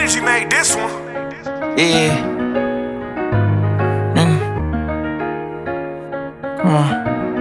Energy made this one. Yeah. Come on.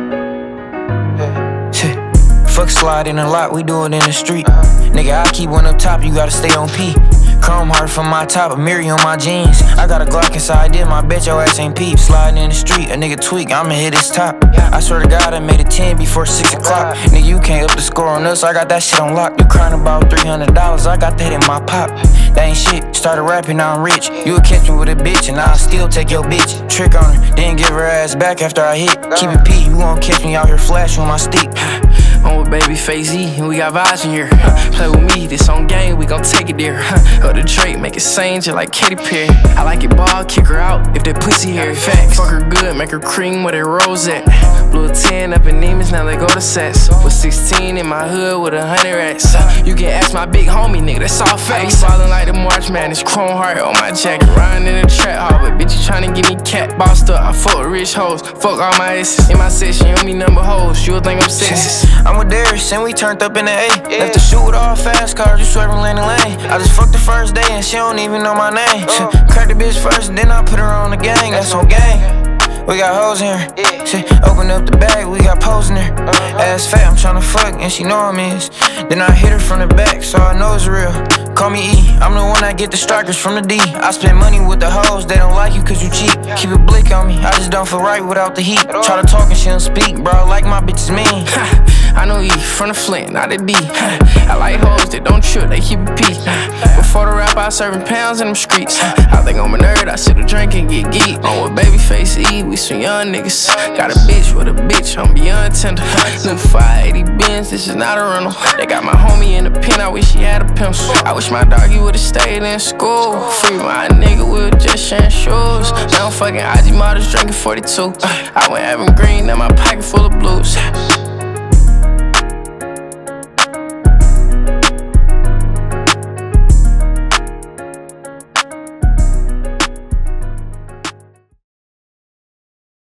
Shit. Fuck sliding a lot, we do it in the street. Nigga, I keep one up top, you gotta stay on P. Chrome heart from my top, a Miri on my jeans. I got a Glock inside them, I bet your ass ain't peep. Sliding in the street, a nigga tweak, I'ma hit his top. I swear to God, I made a 10 before 6 o'clock. Nigga, you can't up the score on us, I got that shit on lock. You crying about $300, I got that in my pop. That ain't shit, started rapping, now I'm rich. You would catch me with a bitch, and I'll still take your bitch. Trick on her, then give her ass back after I hit. Keep it P, you won't catch me out here flashing with my stick. I'm with Babyface E, and we got vibes in here. Play with me, this on game, we gon' take it there. Or the Drake, make it sing just like Katy Perry. I like it ball, kick her out if that pussy hairy. Facts. Fuck her good, make her cream where that rose at. Blew a 10 up in Neiman's, now they go to sets. Was 16 in my hood with 100 racks. You can ask my big homie, nigga, that's all facts. Ballin' like the March Madness, chrome heart on my jacket. Riding in the trap hall, but bitch, you tryna get me cat. Bossed up, I fuck with rich hoes. Fuck all my exes. In my section, you me number hoes. You'll think I'm sexist. I'm with Darius and we turned up in the A. Left the shoot with all fast cars, you swerving lane to lane. I just fucked the first day and she don't even know my name. Cracked the bitch first, then I put her on the gang. That's on gang. We got hoes in here. Shit, open up the bag, we got pose in there. Ass fat, I'm tryna fuck, and she know I'm is. Then I hit her from the back, so I know it's real. Call me E, I'm the one that get the strikers from the D. I spend money with the hoes, they don't like you cause you cheap. Keep it blick on me, I just don't feel right without the heat. Try to talk and she don't speak, bro, I like my bitches mean. I know E from the Flint, not the D. I like hoes that don't trip, they keep it P. Before the rap, I serving pounds in them streets. I think I'm a nerd, I sit a drink and get geek. I'm with Babyface E, we some young niggas. Got a bitch with a bitch, I'm beyond tender. Look 580 Benz, this is not a rental. They got my homie in the pen, I wish he had a pencil. I wish my doggy would've stayed in school. Free my nigga, we were just sharing shoes. Now I'm fucking IG models drinking 42. I went having green, now my pocket full of blues.